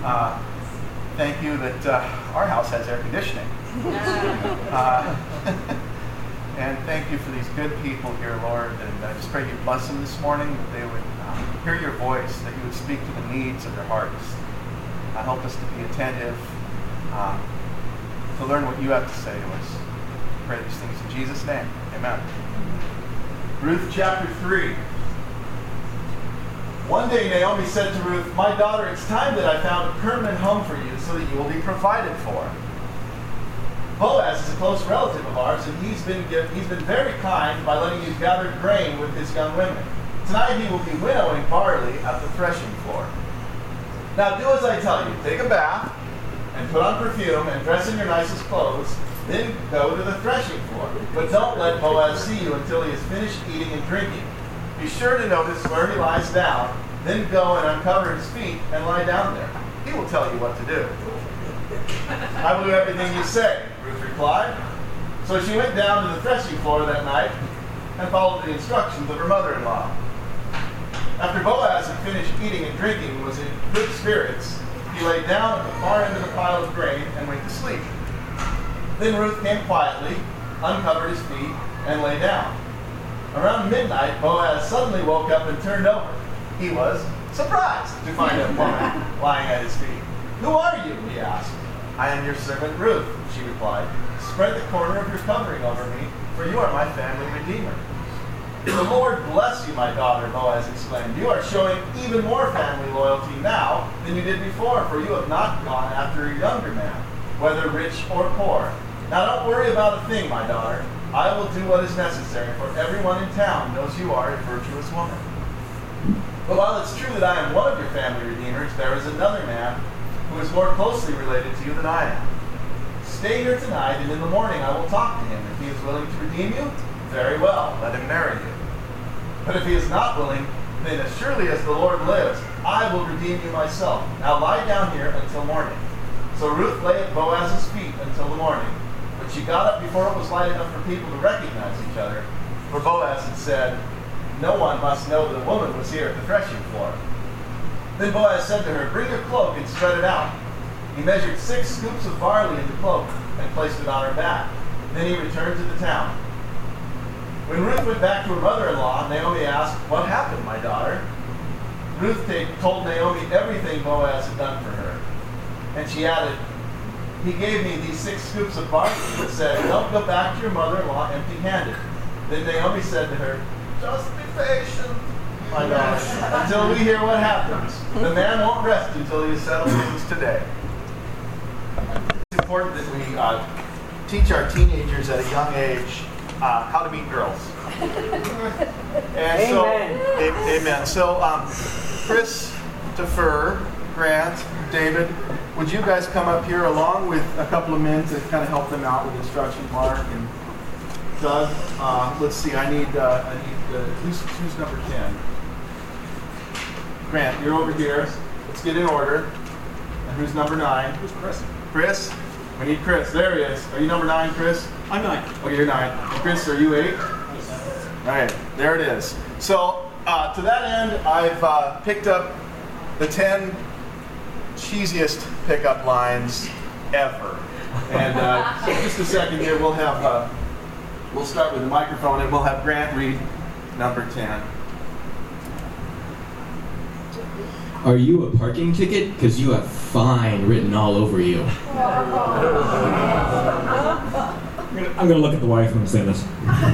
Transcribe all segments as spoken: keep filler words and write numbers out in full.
Uh, thank you that uh, our house has air conditioning. Uh, and thank you for these good people here, Lord. And I just pray you bless them this morning, that they would um, hear your voice, that you would speak to the needs of their hearts. Uh, help us to be attentive, uh, to learn what you have to say to us. I pray these things in Jesus' name. Amen. Ruth chapter three. One day Naomi said to Ruth, "My daughter, it's time that I found a permanent home for you so that you will be provided for. Boaz is a close relative of ours, and he's been he's been very kind by letting you gather grain with his young women. Tonight he will be winnowing barley at the threshing floor. Now do as I tell you. Take a bath and put on perfume and dress in your nicest clothes. Then go to the threshing floor. But don't let Boaz see you until he has finished eating and drinking. Be sure to notice where he lies down. Then go and uncover his feet and lie down there. He will tell you what to do." "I will do everything you say," Ruth replied. So she went down to the threshing floor that night and followed the instructions of her mother-in-law. After Boaz had finished eating and drinking and was in good spirits, he lay down at the far end of the pile of grain and went to sleep. Then Ruth came quietly, uncovered his feet, and lay down. Around midnight, Boaz suddenly woke up and turned over. He was surprised to find a woman lying at his feet. "Who are you?" he asked. "I am your servant Ruth," she replied. "Spread the corner of your covering over me, for you are my family redeemer." "The Lord bless you, my daughter," Boaz exclaimed. "You are showing even more family loyalty now than you did before, for you have not gone after a younger man, whether rich or poor. Now don't worry about a thing, my daughter. I will do what is necessary, for everyone in town knows you are a virtuous woman. But while it's true that I am one of your family redeemers, there is another man who is more closely related to you than I am. Stay here tonight, and in the morning I will talk to him. If he is willing to redeem you, very well, let him marry you. But if he is not willing, then as surely as the Lord lives, I will redeem you myself. Now lie down here until morning." So Ruth lay at Boaz's feet until the morning. But she got up before it was light enough for people to recognize each other, for Boaz had said, "No one must know that a woman was here at the threshing floor." Then Boaz said to her, "Bring your cloak and spread it out." He measured six scoops of barley in the cloak and placed it on her back. Then he returned to the town. When Ruth went back to her mother-in-law, Naomi asked, "What happened, my daughter?" Ruth told Naomi everything Boaz had done for her. And she added, "He gave me these six scoops of barley and said, 'Don't go back to your mother-in-law empty-handed.'" Then Naomi said to her, "Just be patient, my daughter, until we hear what happens. The man won't rest until he has settled things today." It's important that we uh, teach our teenagers at a young age uh, how to meet girls. And amen. So, a- amen. So, um, Christopher, Grant, David, would you guys come up here along with a couple of men to kind of help them out with instruction? Mark and Doug. Uh, let's see. I need. Uh, I need. Uh, who's, who's number ten? Grant, you're over here. Let's get in order. And who's number nine? Who's Chris? Chris. We need Chris. There he is. Are you number nine, Chris? I'm nine. Okay, you're nine. And Chris, are you eight? All right. There it is. So uh, to that end, I've uh, picked up the ten cheesiest pickup lines ever. And uh, so just a second here, we'll have. Uh, We'll start with the microphone, and we'll have Grant read number ten. "Are you a parking ticket? Because you have fine written all over you." I'm going to look at the wife when I say this.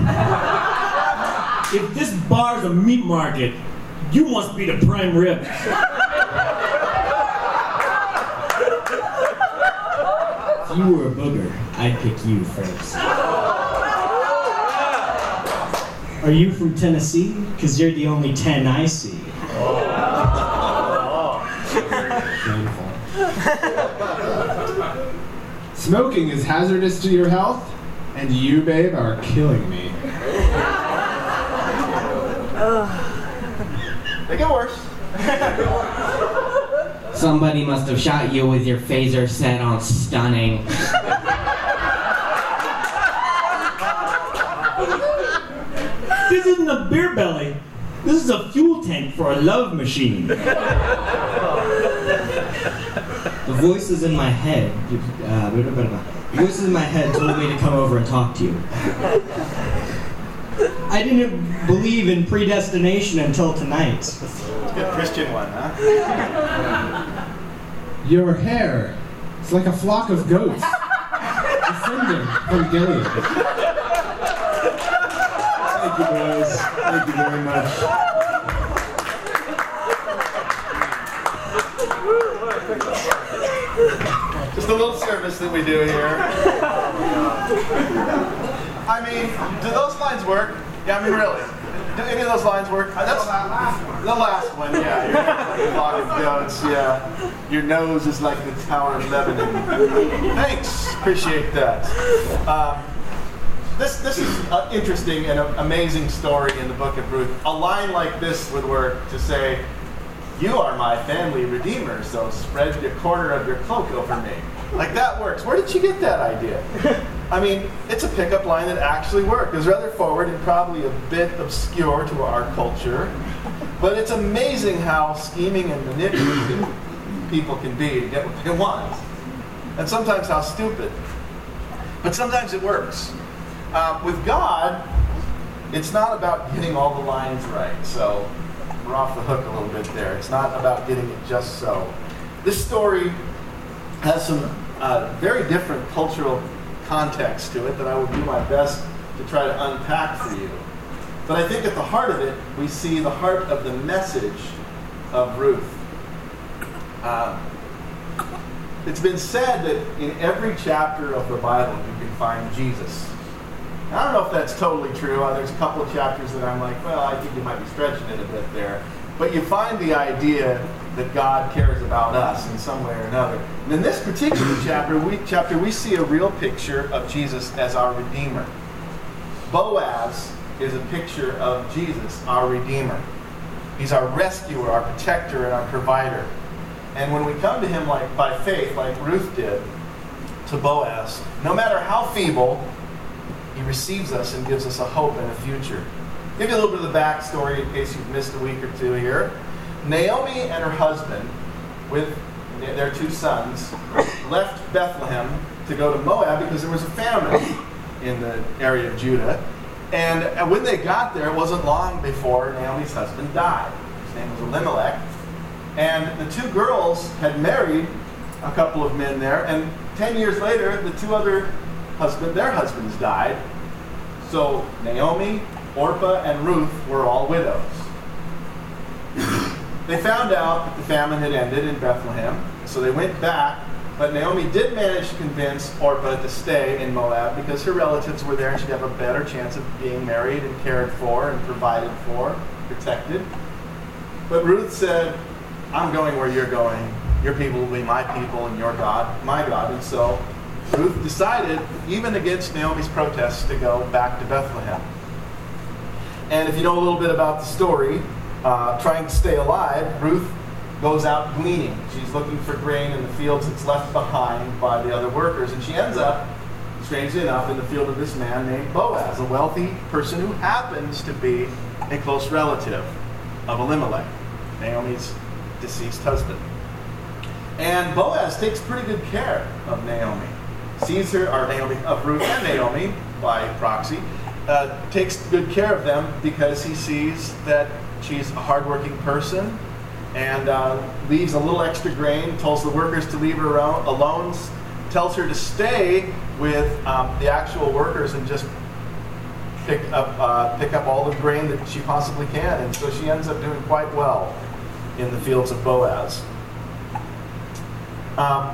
If this bar's a meat market, you must be the prime rib. If you were a booger, I'd pick you first. "Are you from Tennessee? Because you're the only ten I see." Shameful. "Smoking is hazardous to your health, and you, babe, are killing me." They get worse. "Somebody must have shot you with your phaser set on stunning." This isn't a beer belly. This is a fuel tank for a love machine. voices in my head, uh, voices in my head told me to come over and talk to you. I didn't believe in predestination until tonight. Good Christian one, huh? Your hair, it's like a flock of goats. Descending from Gilead. Thank you, boys. Thank you very much. Just a little service that we do here. I mean, do those lines work? Yeah, I mean, really. Do any of those lines work? Uh, That's the last one, yeah. You're like a flock of goats, yeah. Your nose is like the Tower of Lebanon. Thanks, appreciate that. Um, this this is an interesting and a, amazing story in the book of Ruth. A line like this would work to say, "You are my family redeemer, so spread the corner of your cloak over me." Like that works. Where did she get that idea? I mean, it's a pickup line that actually worked. It was rather forward and probably a bit obscure to our culture. But it's amazing how scheming and manipulative people can be to get what they want. And sometimes how stupid. But sometimes it works. Uh, with God, it's not about getting all the lines right. So we're off the hook a little bit there. It's not about getting it just so. This story has some uh, very different cultural context to it that I will do my best to try to unpack for you. But I think at the heart of it, we see the heart of the message of Ruth. Uh, it's been said that in every chapter of the Bible you can find Jesus. I don't know if that's totally true. Uh, there's a couple of chapters that I'm like, well, I think you might be stretching it a bit there. But you find the idea that God cares about us in some way or another. And in this particular chapter, we, chapter, we see a real picture of Jesus as our Redeemer. Boaz is a picture of Jesus, our Redeemer. He's our rescuer, our protector, and our provider. And when we come to him like by faith, like Ruth did to Boaz, no matter how feeble, he receives us and gives us a hope and a future. Give you a little bit of the backstory in case you've missed a week or two here. Naomi and her husband, with their two sons, left Bethlehem to go to Moab because there was a famine in the area of Judah. And when they got there, it wasn't long before Naomi's husband died. His name was Elimelech. And the two girls had married a couple of men there. And ten years later, the two other husbands, their husbands died. So Naomi, Orpah, and Ruth were all widows. They found out that the famine had ended in Bethlehem, so they went back, but Naomi did manage to convince Orpah to stay in Moab because her relatives were there and she'd have a better chance of being married and cared for and provided for, protected. But Ruth said, I'm going where you're going. Your people will be my people and your God, my God. And so Ruth decided, even against Naomi's protests, to go back to Bethlehem. And if you know a little bit about the story, Uh, trying to stay alive, Ruth goes out gleaning. She's looking for grain in the fields that's left behind by the other workers. And she ends up, strangely enough, in the field of this man named Boaz, a wealthy person who happens to be a close relative of Elimelech, Naomi's deceased husband. And Boaz takes pretty good care of Naomi. Sees her, or Naomi, of Ruth and Naomi, by proxy, uh, takes good care of them because he sees that she's a hardworking person and uh, leaves a little extra grain, tells the workers to leave her alone, tells her to stay with um, the actual workers and just pick up uh, pick up all the grain that she possibly can. And so she ends up doing quite well in the fields of Boaz. Um,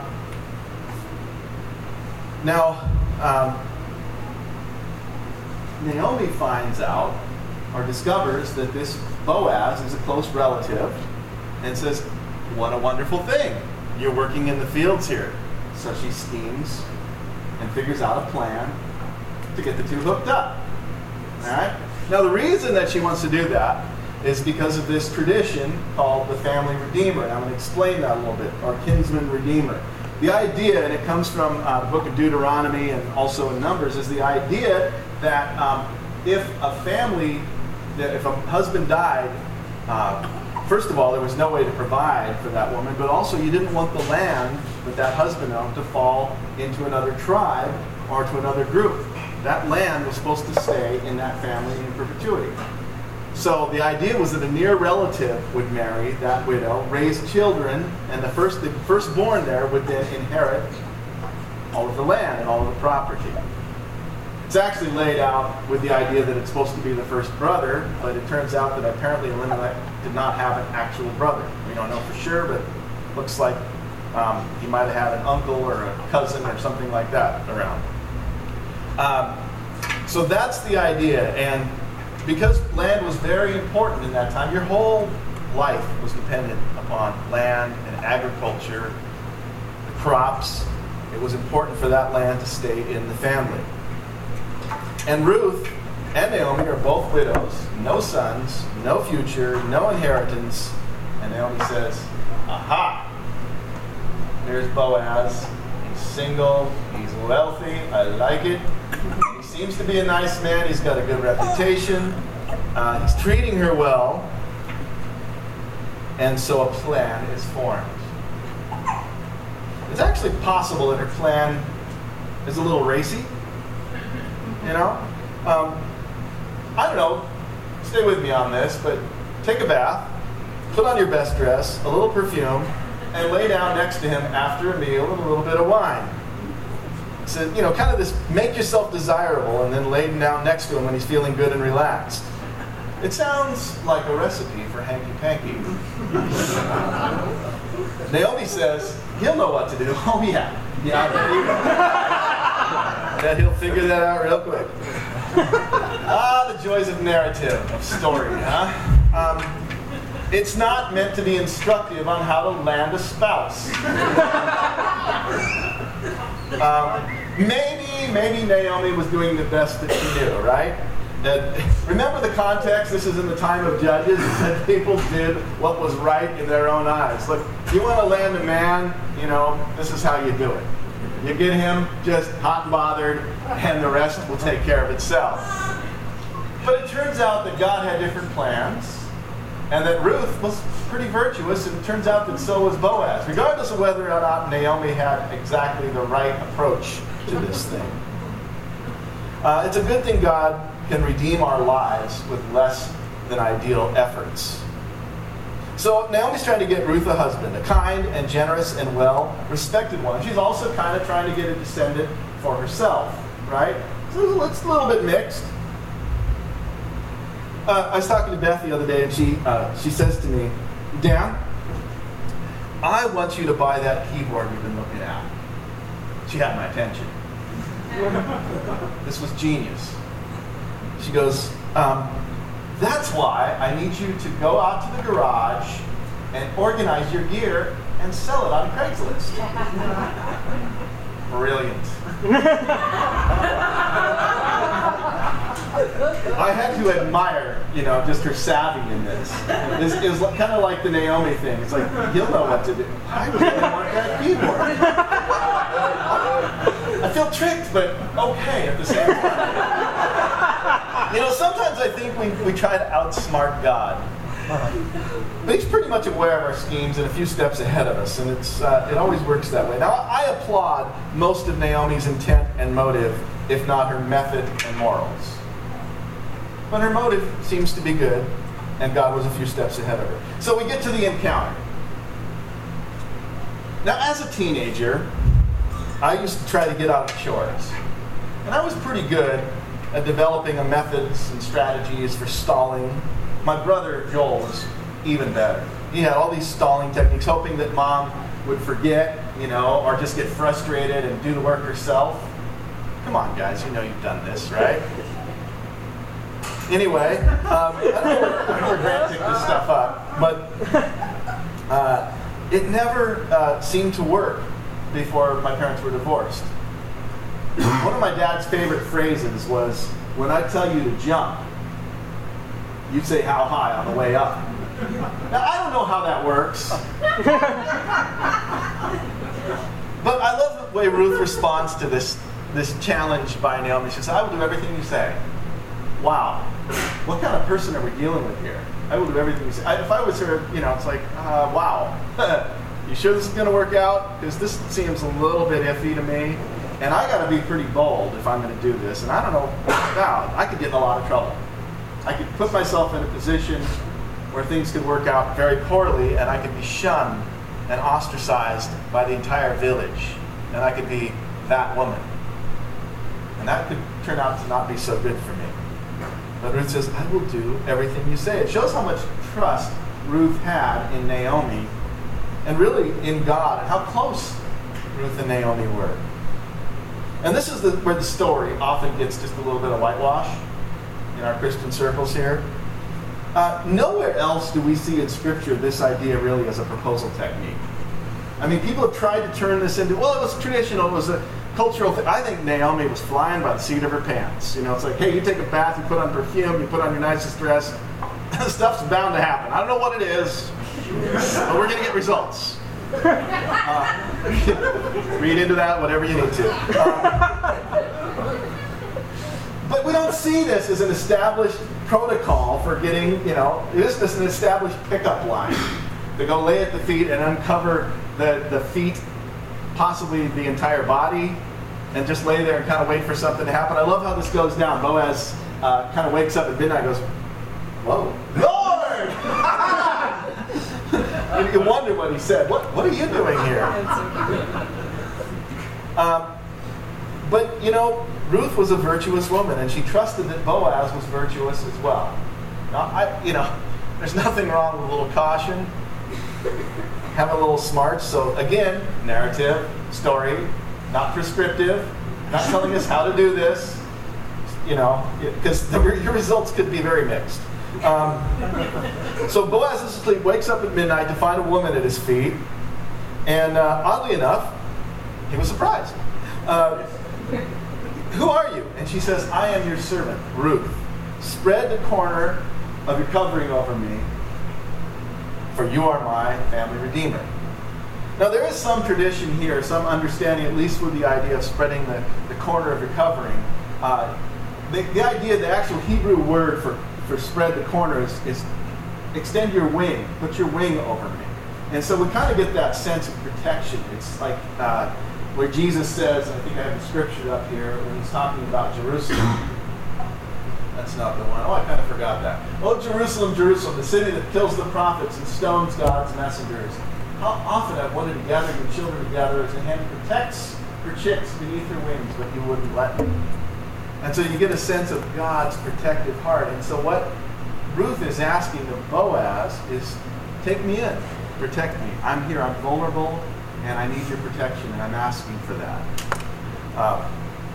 now, um, Naomi finds out or discovers that this Boaz is a close relative and says, what a wonderful thing. You're working in the fields here. So she schemes and figures out a plan to get the two hooked up. All right? Now the reason that she wants to do that is because of this tradition called the family redeemer. And I'm going to explain that a little bit, or kinsman redeemer. The idea, and it comes from uh, the book of Deuteronomy and also in Numbers, is the idea that um, if a family, that if a husband died uh, first of all, there was no way to provide for that woman, but also you didn't want the land that that husband owned to fall into another tribe or to another group. That land was supposed to stay in that family in perpetuity. So the idea was that a near relative would marry that widow, raise children, and the first the firstborn there would then inherit all of the land and all of the property. It's actually laid out with the idea that it's supposed to be the first brother, but it turns out that apparently Elimelech did not have an actual brother. We don't know for sure, but it looks like um, he might have had an uncle or a cousin or something like that around. Um, so that's the idea, and because land was very important in that time, your whole life was dependent upon land and agriculture, the crops. It was important for that land to stay in the family. And Ruth and Naomi are both widows, no sons, no future, no inheritance. And Naomi says, aha, there's Boaz. He's single, he's wealthy, I like it. He seems to be a nice man, he's got a good reputation. Uh, he's treating her well. And so a plan is formed. It's actually possible that her plan is a little racy. You know? Um, I don't know. Stay with me on this, but take a bath, put on your best dress, a little perfume, and lay down next to him after a meal and a little bit of wine. So, you know, kind of this, make yourself desirable and then lay down next to him when he's feeling good and relaxed. It sounds like a recipe for hanky-panky. Naomi says, he'll know what to do. Oh, yeah. Yeah, I bet he'll figure that out real quick. Ah, the joys of narrative, of story, huh? Um, it's not meant to be instructive on how to land a spouse. um, maybe, maybe Naomi was doing the best that she knew, right? That, remember the context, this is in the time of Judges, that people did what was right in their own eyes. Look, you want to land a man, you know, this is how you do it. You get him just hot and bothered, and the rest will take care of itself. But it turns out that God had different plans, and that Ruth was pretty virtuous, and it turns out that so was Boaz, regardless of whether or not Naomi had exactly the right approach to this thing. Uh, it's a good thing God can redeem our lives with less than ideal efforts. So Naomi's trying to get Ruth a husband, a kind and generous and well-respected one. She's also kind of trying to get a descendant for herself, right? So it's a little bit mixed. Uh, I was talking to Beth the other day, and she uh, she says to me, Dan, I want you to buy that keyboard we've been looking at. She had my attention. This was genius. She goes, um, that's why I need you to go out to the garage and organize your gear and sell it on Craigslist. Brilliant. I had to admire, you know, just her savvy in this. It was, it was kind of like the Naomi thing. It's like, you'll know what to do. I really want that keyboard. I feel tricked, but okay at the same time. You know, sometimes I think we, we try to outsmart God. But he's pretty much aware of our schemes and a few steps ahead of us, and it's uh, it always works that way. Now, I applaud most of Naomi's intent and motive, if not her method and morals. But her motive seems to be good, and God was a few steps ahead of her. So we get to the encounter. Now, as a teenager, I used to try to get out of chores. And I was pretty good at developing a methods and strategies for stalling. My brother, Joel, was even better. He had all these stalling techniques, hoping that Mom would forget, you know, or just get frustrated and do the work herself. Come on, guys, you know you've done this, right? Anyway, um, I don't know where, I don't know where Grant picked this stuff up, but uh, it never uh, seemed to work before my parents were divorced. One of my dad's favorite phrases was, when I tell you to jump, you say how high on the way up. Now, I don't know how that works. But I love the way Ruth responds to this, this challenge by Naomi. She says, I will do everything you say. Wow. What kind of person are we dealing with here? I will do everything you say. I, if I was her, you know, it's like, uh, wow. You sure this is going to work out? Because this seems a little bit iffy to me. And I got to be pretty bold if I'm going to do this. And I don't know about. I could get in a lot of trouble. I could put myself in a position where things could work out very poorly, and I could be shunned and ostracized by the entire village. And I could be that woman. And that could turn out to not be so good for me. But Ruth says, I will do everything you say. It shows how much trust Ruth had in Naomi, and really in God, and how close Ruth and Naomi were. And this is the, where the story often gets just a little bit of whitewash in our Christian circles here. Uh, nowhere else do we see in Scripture this idea really as a proposal technique. I mean, people have tried to turn this into, well, it was traditional, it was a cultural thing. I think Naomi was flying by the seat of her pants. You know, it's like, hey, you take a bath, you put on perfume, you put on your nicest dress. Stuff's bound to happen. I don't know what it is, but we're going to get results. Uh, read into that whatever you need to. Um, but we don't see this as an established protocol for getting, you know, it is just an established pickup line to go lay at the feet and uncover the, the feet, possibly the entire body, and just lay there and kind of wait for something to happen. I love how this goes down. Boaz uh, kind of wakes up at midnight and goes, whoa, Lord! you, you wonder what he said. What, what are you doing here? Um, but, you know, Ruth was a virtuous woman, and she trusted that Boaz was virtuous as well. Now, I, you know, there's nothing wrong with a little caution, have a little smarts. So again, narrative, story, not prescriptive, not telling us how to do this, you know, because your results could be very mixed. Um, so Boaz is asleep, wakes up at midnight to find a woman at his feet, and uh, oddly enough, he was surprised. Uh, Who are you? And she says, I am your servant, Ruth. Spread the corner of your covering over me, for you are my family redeemer. Now there is some tradition here, some understanding, at least with the idea of spreading the, the corner of your covering. Uh, the, the idea, the actual Hebrew word for, for spread the corner is, is extend your wing, put your wing over me. And so we kind of get that sense of protection. It's like uh, where Jesus says, I think I have the scripture up here, when he's talking about Jerusalem. That's not the one. Oh, I kind of forgot that. Oh, Jerusalem, Jerusalem, the city that kills the prophets and stones God's messengers. How often I've wanted to gather your children together as a hen protects her chicks beneath her wings, but you wouldn't let me. And so you get a sense of God's protective heart. And so what Ruth is asking of Boaz is, take me in, protect me. I'm here, I'm vulnerable, and I need your protection, and I'm asking for that. Uh,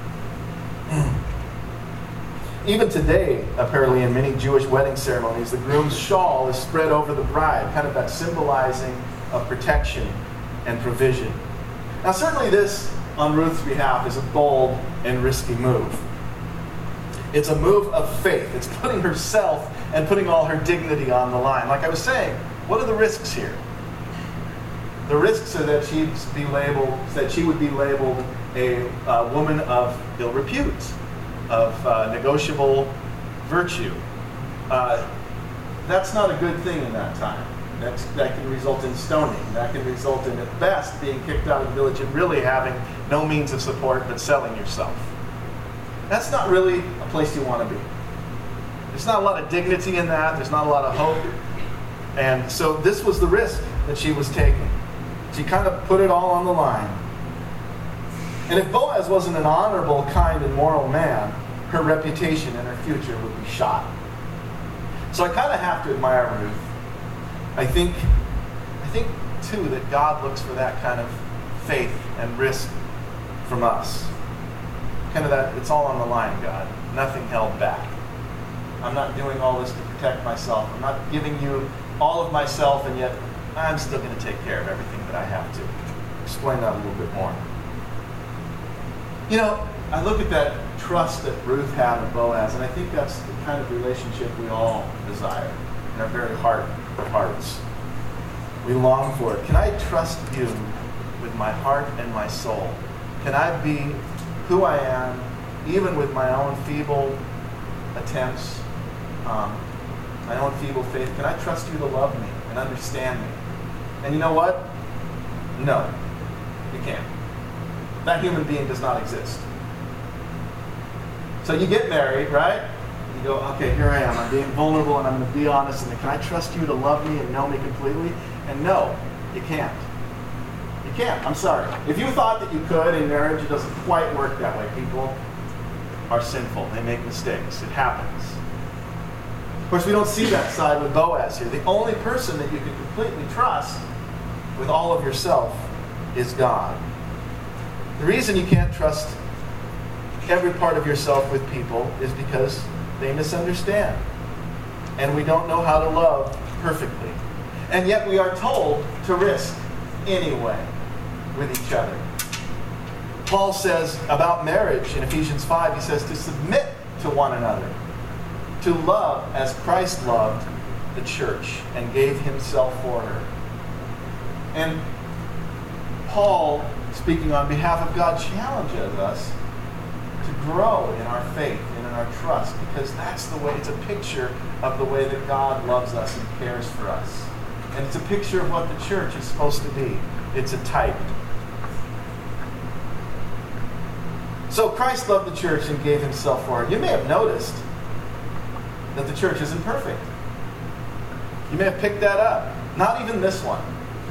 Even today, apparently in many Jewish wedding ceremonies, the groom's shawl is spread over the bride, kind of that symbolizing of protection and provision. Now certainly this, on Ruth's behalf, is a bold and risky move. It's a move of faith. It's putting herself and putting all her dignity on the line. Like I was saying, what are the risks here? The risks are that she'd be labeled, that she would be labeled a, a woman of ill repute, of uh, negotiable virtue. Uh, that's not a good thing in that time. That's, that can result in stoning. That can result in, at best, being kicked out of the village and really having no means of support but selling yourself. That's not really a place you want to be. There's not a lot of dignity in that. There's not a lot of hope. And so this was the risk that she was taking. She kind of put it all on the line. And if Boaz wasn't an honorable, kind, and moral man, her reputation and her future would be shot. So I kind of have to admire Ruth. I think, I think too, that God looks for that kind of faith and risk from us. Kind of that, it's all on the line, God. Nothing held back. I'm not doing all this to protect myself. I'm not giving you all of myself, and yet I'm still going to take care of everything that I have to. Explain that a little bit more. You know, I look at that trust that Ruth had in Boaz, and I think that's the kind of relationship we all desire in our very heart of hearts. We long for it. Can I trust you with my heart and my soul? Can I be who I am, even with my own feeble attempts? Um, my own feeble faith, can I trust you to love me and understand me? And you know what? No, you can't. That human being does not exist. So you get married, right? You go, okay, here I am. I'm being vulnerable and I'm going to be honest. And can I trust you to love me and know me completely? And no, you can't. You can't. I'm sorry. If you thought that you could in marriage, it doesn't quite work that way. People are sinful. They make mistakes. It happens. Of course, we don't see that side with Boaz here. The only person that you can completely trust with all of yourself is God. The reason you can't trust every part of yourself with people is because they misunderstand. And we don't know how to love perfectly. And yet we are told to risk anyway with each other. Paul says about marriage in Ephesians five, he says to submit to one another, to love as Christ loved the church and gave himself for her. And Paul, speaking on behalf of God, challenges us to grow in our faith and in our trust, because that's the way, it's a picture of the way that God loves us and cares for us. And it's a picture of what the church is supposed to be. It's a type. So Christ loved the church and gave himself for her. You may have noticed that the church isn't perfect. You may have picked that up. Not even this one.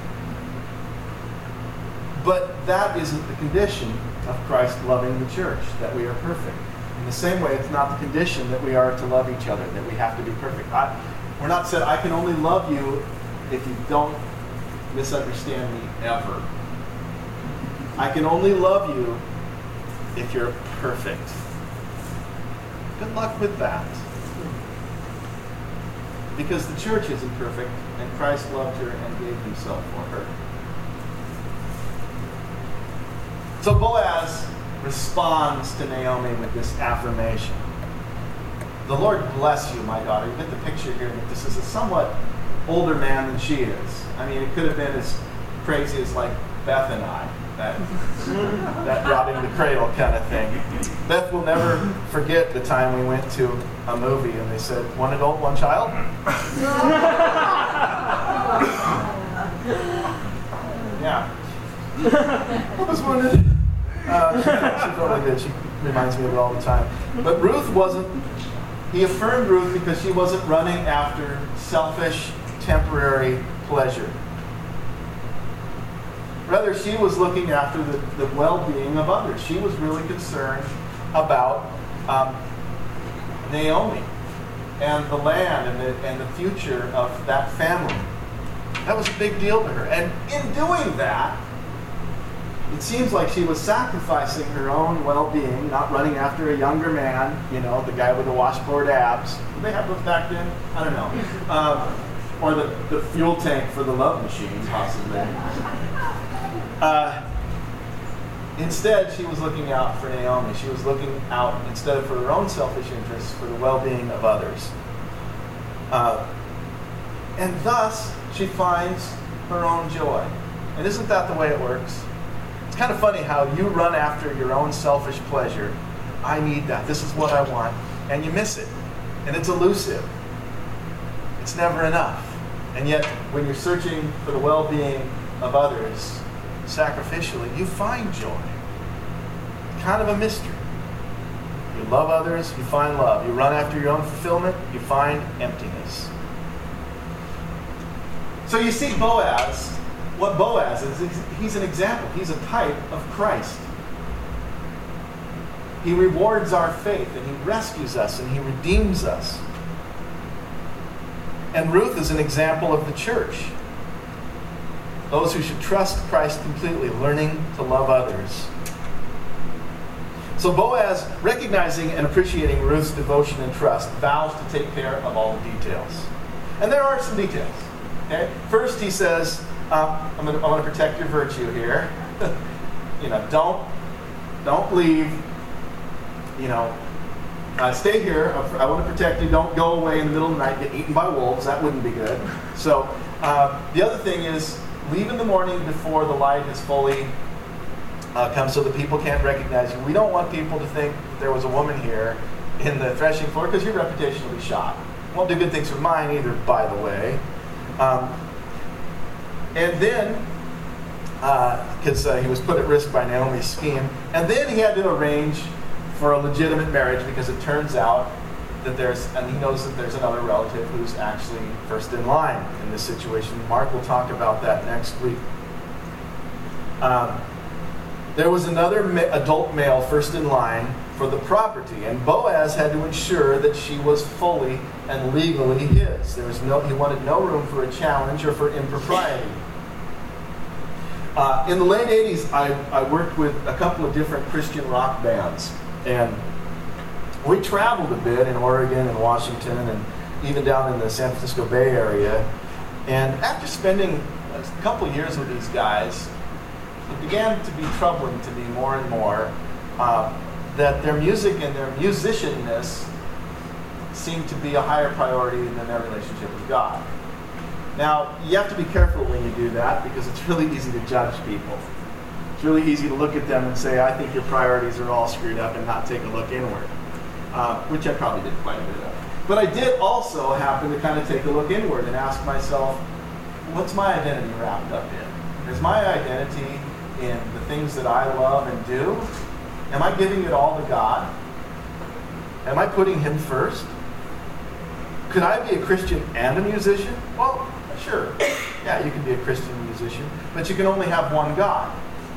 But that isn't the condition of Christ loving the church, that we are perfect. In the same way, it's not the condition that we are to love each other, that we have to be perfect. I, we're not said, I can only love you if you don't misunderstand me ever. I can only love you if you're perfect. Good luck with that. Because the church isn't perfect, and Christ loved her and gave himself for her. So Boaz responds to Naomi with this affirmation. The Lord bless you, my daughter. You get the picture here that this is a somewhat older man than she is. I mean, it could have been as crazy as like Beth and I. That, that robbing the cradle kind of thing. Beth will never forget the time we went to a movie and they said, one adult, one child? Yeah. I was wondering. Uh, she, she probably did. She reminds me of it all the time. But Ruth wasn't, he affirmed Ruth because she wasn't running after selfish, temporary pleasure. Rather, she was looking after the, the well-being of others. She was really concerned about um, Naomi and the land and the, and the future of that family. That was a big deal to her. And in doing that, it seems like she was sacrificing her own well-being, not running after a younger man, you know, the guy with the washboard abs. Did they have those back then? I don't know. Um, or the, the fuel tank for the love machine, possibly. Uh, instead, she was looking out for Naomi. She was looking out, instead of for her own selfish interests, for the well-being of others. Uh, and thus, she finds her own joy. And isn't that the way it works? It's kind of funny how you run after your own selfish pleasure. I need that. This is what I want. And you miss it. And it's elusive. It's never enough. And yet, when you're searching for the well-being of others, sacrificially, you find joy. Kind of a mystery. You love others, you find love. You run after your own fulfillment, you find emptiness. So you see Boaz, what Boaz is, he's an example. He's a type of Christ. He rewards our faith, and he rescues us, and he redeems us. And Ruth is an example of the church. Those who should trust Christ completely, learning to love others. So Boaz, recognizing and appreciating Ruth's devotion and trust, vows to take care of all the details. And there are some details. Okay? First, he says, uh, I'm going to, I want to protect your virtue here. you know, don't, don't leave. You know, uh, stay here. I want to protect you. Don't go away in the middle of the night, get eaten by wolves. That wouldn't be good. So uh, the other thing is, leave in the morning before the light has fully uh, come so that people can't recognize you. We don't want people to think there was a woman here in the threshing floor because your reputation will be shot. Won't do good things for mine either, by the way. Um, and then, because uh, uh, he was put at risk by Naomi's scheme, and then he had to arrange for a legitimate marriage because it turns out that there's, and he knows that there's another relative who's actually first in line in this situation. Mark will talk about that next week. Um, there was another ma- adult male first in line for the property, and Boaz had to ensure that she was fully and legally his. There was no, he wanted no room for a challenge or for impropriety. Uh, in the late eighties, I, I worked with a couple of different Christian rock bands, and we traveled a bit in Oregon and Washington and even down in the San Francisco Bay Area. And after spending a couple of years with these guys, it began to be troubling to me more and more uh, that their music and their musicianness seemed to be a higher priority than their relationship with God. Now, you have to be careful when you do that because it's really easy to judge people. It's really easy to look at them and say, I think your priorities are all screwed up, and not take a look inward, uh, which I probably did quite a bit of. But I did also happen to kind of take a look inward and ask myself, what's my identity wrapped up in? Is my identity in the things that I love and do? Am I giving it all to God? Am I putting Him first? Could I be a Christian and a musician? Well, sure. Yeah, you can be a Christian musician, but you can only have one God.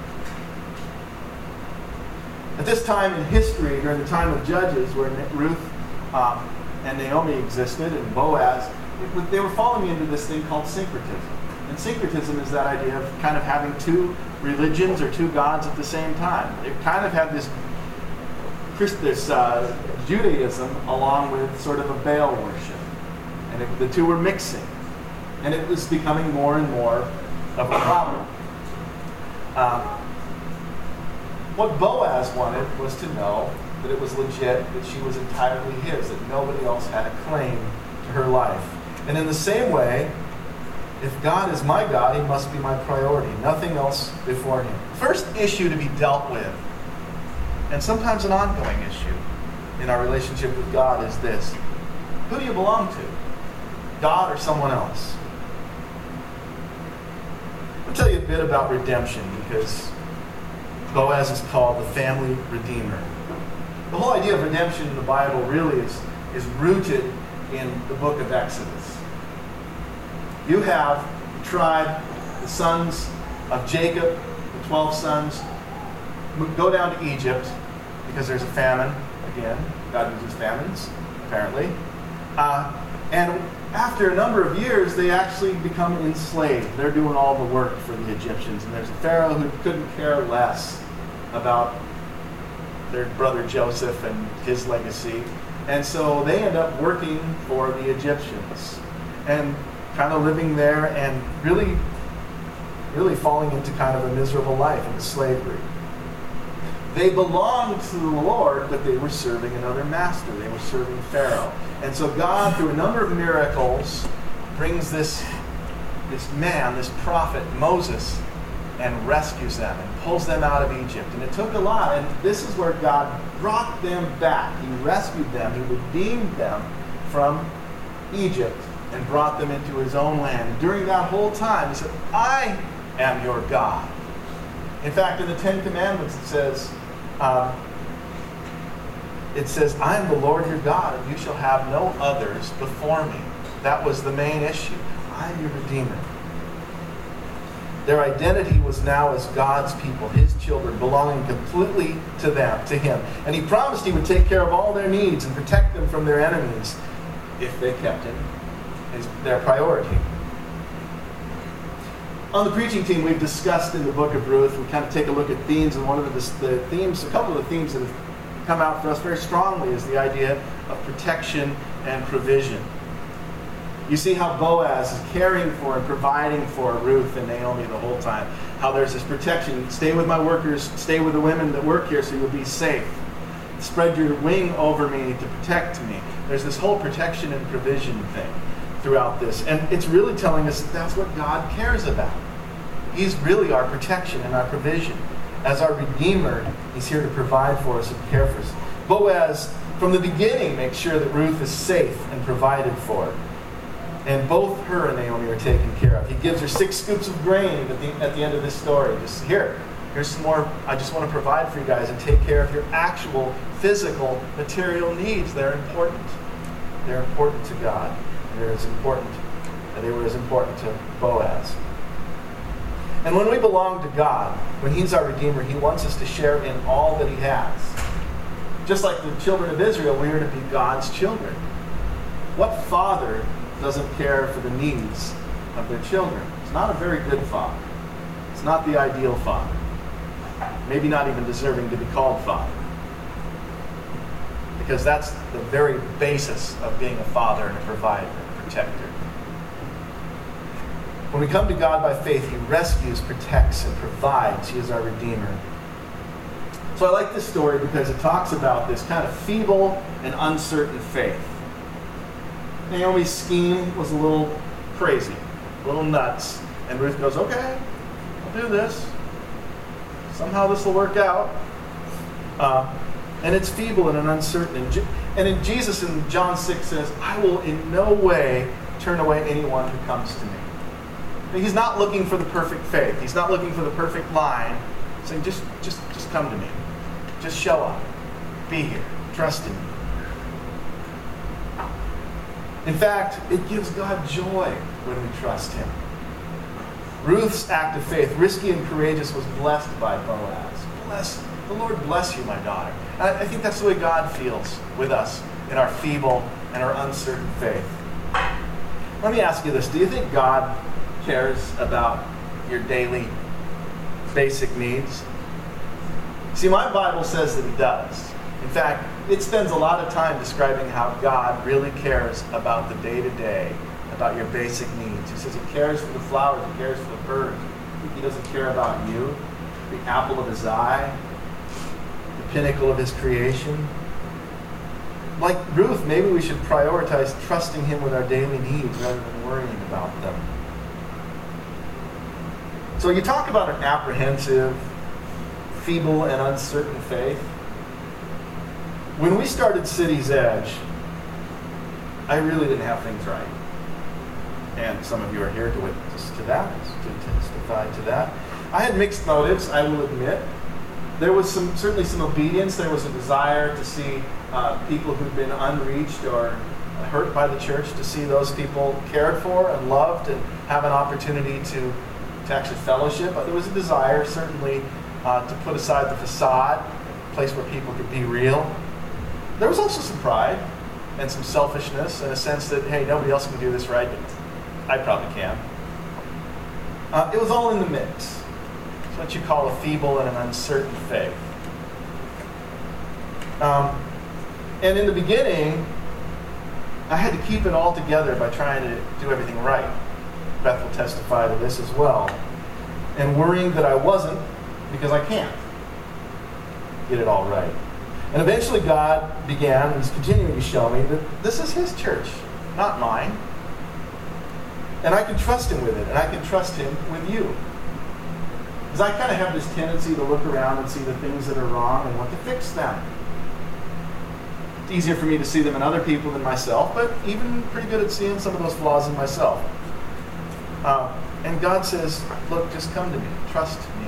At this time in history, during the time of Judges, where Ruth um, and Naomi existed, and Boaz, it, they were falling into this thing called syncretism. And syncretism is that idea of kind of having two religions or two gods at the same time. They kind of had this, this uh, Judaism along with sort of a Baal worship. And it, the two were mixing. And it was becoming more and more of a problem. Um, what Boaz wanted was to know that it was legit, that she was entirely his, that nobody else had a claim to her life. And in the same way, if God is my God, He must be my priority. Nothing else before Him. First issue to be dealt with, and sometimes an ongoing issue in our relationship with God, is this. Who do you belong to? God or someone else? I'll tell you a bit about redemption, because Boaz is called the family redeemer. The whole idea of redemption in the Bible really is, is rooted in the book of Exodus. You have the tribe, the sons of Jacob, the twelve sons, go down to Egypt because there's a famine. Again, God uses famines, apparently. Uh, and after a number of years, they actually become enslaved. They're doing all the work for the Egyptians. And there's a Pharaoh who couldn't care less about their brother Joseph and his legacy. And so they end up working for the Egyptians and kind of living there and really, really falling into kind of a miserable life in slavery. They belonged to the Lord, but they were serving another master. They were serving Pharaoh. And so God, through a number of miracles, brings this, this man, this prophet, Moses, and rescues them and pulls them out of Egypt. And it took a lot. And this is where God brought them back. He rescued them. He redeemed them from Egypt and brought them into His own land. And during that whole time, He said, I am your God. In fact, in the Ten Commandments, it says, um, it says, I am the Lord your God, and you shall have no others before me. That was the main issue. I am your Redeemer. Their identity was now as God's people, His children, belonging completely to them, to Him. And He promised He would take care of all their needs and protect them from their enemies if they kept Him as their priority. On the preaching team, we've discussed in the book of Ruth, we kind of take a look at themes, and one of the, the themes, a couple of the themes that have come out for us very strongly is the idea of protection and provision. You see how Boaz is caring for and providing for Ruth and Naomi the whole time. How there's this protection. Stay with my workers, stay with the women that work here so you'll be safe. Spread your wing over me to protect me. There's this whole protection and provision thing throughout this. And it's really telling us that that's what God cares about. He's really our protection and our provision. As our Redeemer, He's here to provide for us and care for us. Boaz from the beginning makes sure that Ruth is safe and provided for. And both her and Naomi are taken care of. He gives her six scoops of grain at the, at the end of this story. Just here, here's some more. I just want to provide for you guys and take care of your actual physical, material needs. They're important. They're important to God. They're as important. And they were as important to Boaz. And when we belong to God, when He's our Redeemer, He wants us to share in all that He has. Just like the children of Israel, we are to be God's children. What father doesn't care for the needs of their children? It's not a very good father. It's not the ideal father. Maybe not even deserving to be called father. Because that's the very basis of being a father and a provider and a protector. When we come to God by faith, He rescues, protects, and provides. He is our Redeemer. So I like this story because it talks about this kind of feeble and uncertain faith. Naomi's scheme was a little crazy, a little nuts. And Ruth goes, okay, I'll do this. Somehow this will work out. Uh, and it's feeble and uncertain. And, Je- and in Jesus in John six says, I will in no way turn away anyone who comes to me. He's not looking for the perfect faith. He's not looking for the perfect line. He's saying, just, just, just come to me. Just show up. Be here. Trust in me. In fact, it gives God joy when we trust Him. Ruth's act of faith, risky and courageous, was blessed by Boaz. Bless, the Lord bless you, my daughter. And I think that's the way God feels with us in our feeble and our uncertain faith. Let me ask you this. Do you think God cares about your daily basic needs? See, my Bible says that He does. In fact, it spends a lot of time describing how God really cares about the day-to-day, about your basic needs. He says He cares for the flowers, He cares for the birds. He doesn't care about you, the apple of His eye, the pinnacle of His creation. Like Ruth, maybe we should prioritize trusting Him with our daily needs rather than worrying about them. So you talk about an apprehensive, feeble, and uncertain faith. When we started City's Edge, I really didn't have things right. And some of you are here to witness to that, to testify to that. I had mixed motives, I will admit. There was some certainly some obedience. There was a desire to see uh, people who've been unreached or hurt by the church, to see those people cared for and loved and have an opportunity to, to actually fellowship. But there was a desire, certainly, uh, to put aside the facade, a place where people could be real. There was also some pride and some selfishness and a sense that, hey, nobody else can do this right, but I probably can. Uh, it was all in the mix. It's what you call a feeble and an uncertain faith. Um, and in the beginning, I had to keep it all together by trying to do everything right. Beth will testify to this as well. And worrying that I wasn't, because I can't get it all right. And eventually God began, and He's continuing to show me that this is His church, not mine. And I can trust Him with it, and I can trust Him with you. Because I kind of have this tendency to look around and see the things that are wrong and want to fix them. It's easier for me to see them in other people than myself, but even pretty good at seeing some of those flaws in myself. Uh, and God says, look, just come to me. Trust me.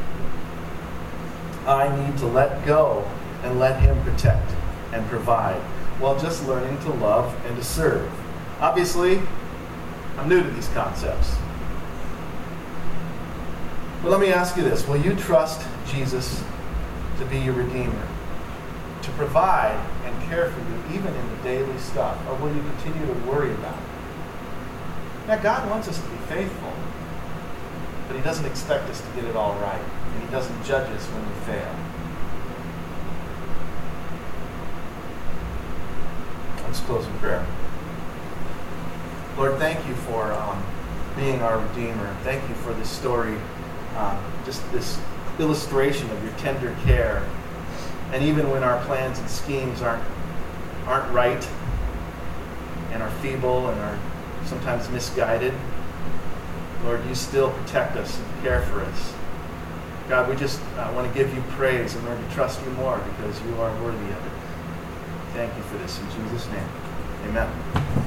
I need to let go and let Him protect and provide while just learning to love and to serve. Obviously, I'm new to these concepts. But let me ask you this. Will you trust Jesus to be your Redeemer, to provide and care for you even in the daily stuff? Or will you continue to worry about it? Now, God wants us to be faithful, but He doesn't expect us to get it all right. And He doesn't judge us when we fail. Let's close in prayer. Lord, thank you for um, being our Redeemer. Thank you for this story, um, just this illustration of your tender care. And even when our plans and schemes aren't aren't right and are feeble and are sometimes misguided, Lord, you still protect us and care for us. God, we just uh, want to give you praise and learn to trust you more because you are worthy of it. thank you for this in Jesus' name. Amen.